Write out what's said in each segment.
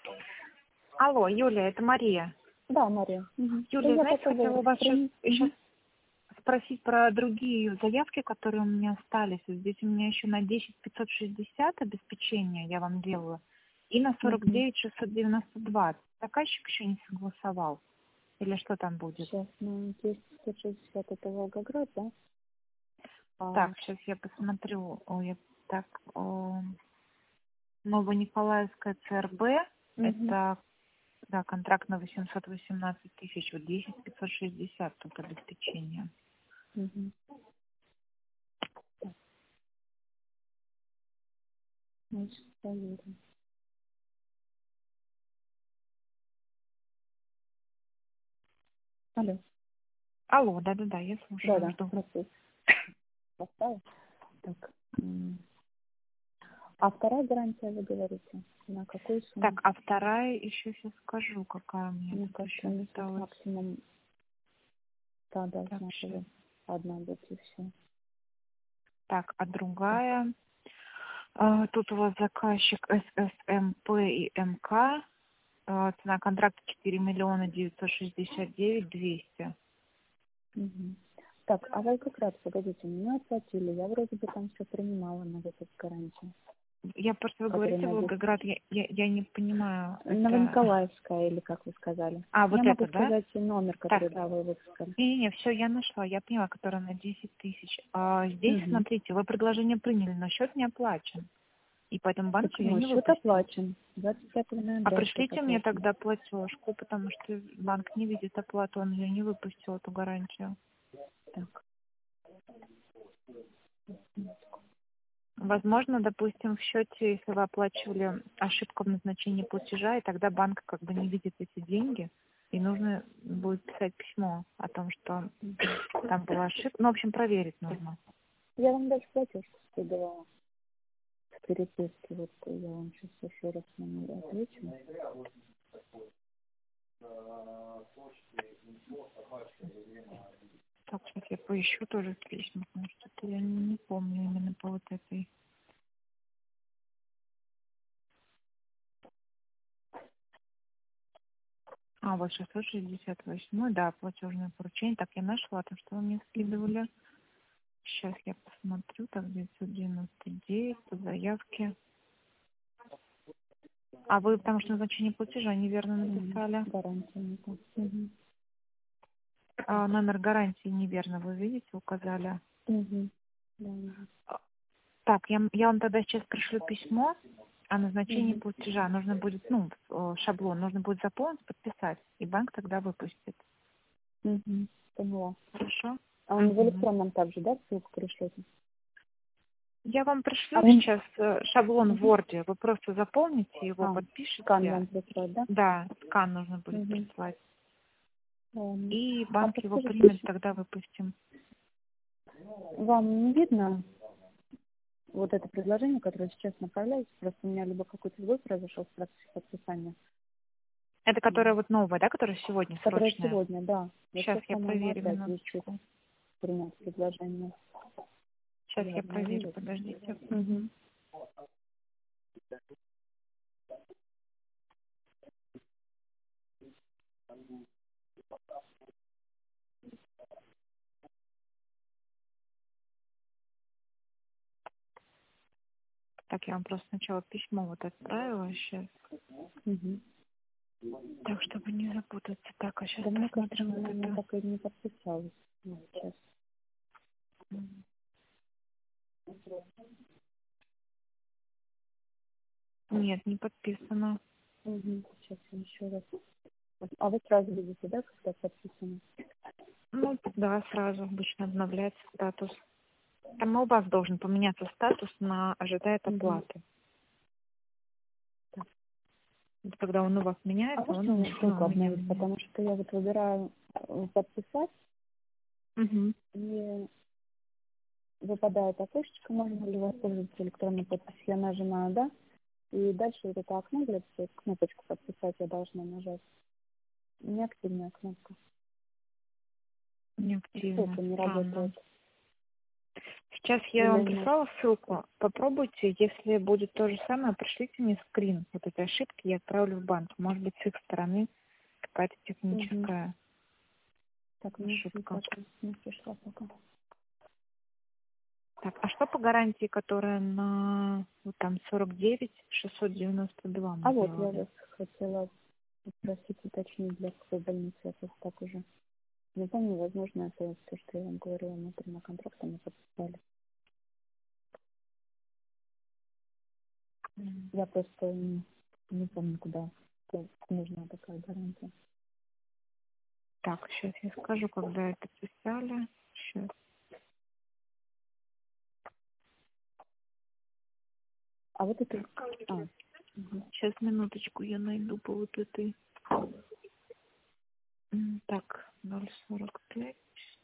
Алло, Юлия, это Мария. Да, Мария. Юлия, знаете, хотела у вас сейчас Угу. спросить про другие заявки, которые у меня остались. Вот здесь у меня еще на 10 560 обеспечения я вам делаю, и на 49 692. Заказчик еще не согласовал. Или что там будет? Сейчас, 10-160 это Волгоград, да? Так, сейчас я посмотрю. Новониколаевская ЦРБ. Это, да, контракт на 818 тысяч. Вот 10 560 тут обеспечение. Угу. Значит, проверим. Алло. Алло, да-да-да, я слушаю, Да, жду. процесс. Поставил. Так. А вторая гарантия, вы говорите, на какую сумму? Так, а вторая еще сейчас скажу, какая у меня Мне тут кажется, еще у них осталась. максимум должна Так, была одна быть и все. так, а другая, тут у вас заказчик ССМП и МК, цена контракта 4 миллиона 969 200. Угу. Так, а Волгоград, погодите, меня оплатили, я вроде бы там все принимала на эту гарантию. Я просто, вы Который говорите на 10. Волгоград, я не понимаю. Это... Новониколаевская, или как вы сказали. А, вот Я могу это, да? сказать номер, который, Так, да, вы выпускали. не, все, я нашла, я поняла, которая на 10 тысяч. Здесь, смотрите, вы предложение приняли, но счет не оплачен. И поэтому банк ее Почему? не Счет выпустил. оплачен. 25 А ноября счет пришлите мне оплачен. тогда платежку, потому что банк не видит оплату, он ее не выпустил, эту гарантию. Так. Возможно, допустим, в счете, если вы оплачивали ошибку в назначении платежа, и тогда банк как бы не видит эти деньги, и нужно будет писать письмо о том, что там была ошибка. Ну, в общем, проверить нужно. Я вам даже платежку скидывала в переписке. Вот я вам сейчас еще раз на нее отвечу. Так, сейчас я поищу тоже письма, потому что это я не помню именно по вот этой. Вот 668, да, платежное поручение. Так, я нашла, то, что вы мне скидывали. Сейчас я посмотрю, так, 999, по заявке. А вы, потому что назначение платежа неверно написали. Гарантия не так. Номер гарантии неверно, вы видите, указали. Да. Так, я вам тогда сейчас пришлю письмо о назначении платежа. Нужно будет, шаблон, нужно будет заполнить, подписать, и банк тогда выпустит. Поняла. Хорошо? А он в электронном также, да, ссылку пришлете? Я вам пришлю сейчас шаблон в Word. Вы просто заполните его, подпишите. Скан вам прислать, да? Да, скан нужно будет прислать. И банк его подскажите, примет, тогда выпустим. Вам не видно вот это предложение, которое сейчас направляется? Просто у меня либо какой-то сбой произошел в процессе подписания. Это которая вот новая, да, которая сегодня Которое срочная? сегодня, да. Сейчас я по-моему, проверю опять висит минуточку. принять предложение. Сейчас я проверю, подождите. Так, я вам просто сначала письмо вот отправила сейчас. Так, чтобы не запутаться. Так, а сейчас мне посмотрим кажется, вот она это. так и не подписалась. Сейчас. Нет, не подписано. Сейчас я еще раз. А вы сразу видите, да, когда подписано? Ну, да, сразу обычно обновляется статус. Там у вас должен поменяться статус на ожидает оплаты. Вот когда он у вас меняется, можете он мне ссылку у меня обновить, меняется. потому что я вот выбираю подписать, и выпадает окошечко, можно ли воспользоваться электронной подписью. Я нажимаю «Да», и дальше вот это окно, где кнопочку «Подписать» я должна нажать. Неактивная кнопка. Неактивно, Ссылка не странно. работает. Сейчас я вам Или нет? прислала ссылку. Попробуйте, если будет то же самое, пришлите мне скрин вот этой ошибки, я отправлю в банк. Может быть, с их стороны какая-то Угу. техническая Так, мне ошибка. не пришла пока. Так, а что по гарантии, которая на вот там 49 692 А мы вот я делали? вас хотела попросить уточнить, для какой больницы я просто так уже не помню, возможно, это то, что я вам говорила, внутреннего контракта мы подписали. Я просто не помню, куда нужна такая гарантия. Так, сейчас я скажу, когда это писали. Сейчас. А вот это... Угу. Сейчас, минуточку, я найду по вот этой. Так, 0,45.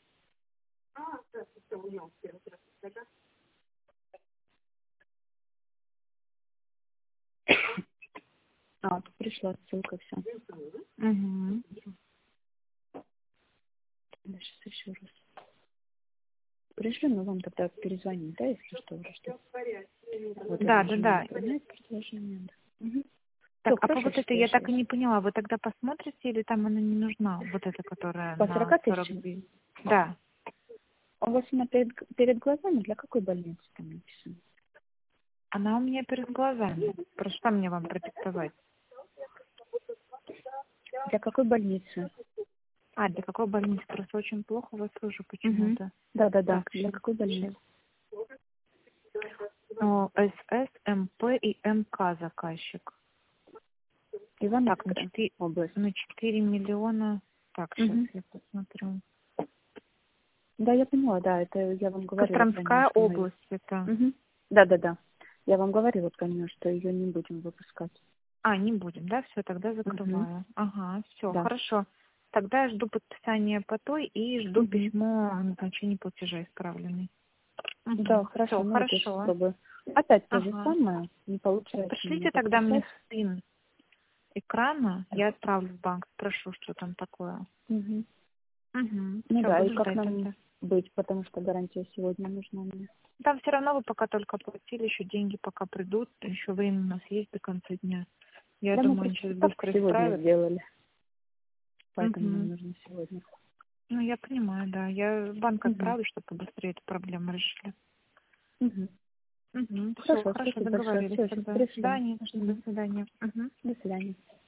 А, тут пришла ссылка, все. Угу. Сейчас еще раз. Пришли, мы вам тогда перезвоним, да, если что, уже что. Вот Да, это да, же да. принять предложение, да. Угу. Так, Все, а по хорошо, вот этой я так и свяжусь. не поняла. Вы тогда посмотрите или там она не нужна? Вот эта, которая По на 40 тысячам? 49. Да. У вас она перед глазами, для какой больницы там написано? Она у меня перед глазами. Про что мне вам продиктовать? Для какой больницы? А, для какой больницы? Просто очень плохо вас слышу Угу. почему-то. Да. Так, Для сейчас. какой больницы? СС, МП и МК заказчик. Так, Ивановская область. на 4 миллиона. Так, сейчас Угу. я посмотрю. Да, я поняла, да, это я вам говорила про нее, Костромская что мы... область это. Угу. Да. Я вам говорила про нее, что ее не будем выпускать. А, не будем, да? Все, тогда Угу. закрываю. Ага, все, Да. хорошо. Тогда я жду подписания по той и жду Угу. письмо о назначении платежа исправленный. Да, Все, хорошо, ну вот я сейчас хорошо. пробую. Опять то же Ага. самое, не получается у меня Пришлите тогда мне подписать. сын экрана, я отправлю в банк, спрошу, что там такое. Угу. Ну Все, да, и буду как ждать нам тогда. быть, потому что гарантия сегодня нужна мне. Там все равно вы пока только оплатили, еще деньги пока придут, еще время у нас есть до конца дня. Я Да, мы думаю, они просто сейчас ставку быстро сегодня исправят. сделали, поэтому нам Мгм. нужно сегодня. Ну, я понимаю, да. Я в банк Угу. отправлю, чтобы побыстрее эту проблему решили. Угу. Все, Хорошо, хорошо, спасибо большое. договорились Все, сейчас тогда. Да, пришлю. не за что. До Угу. свидания. До свидания.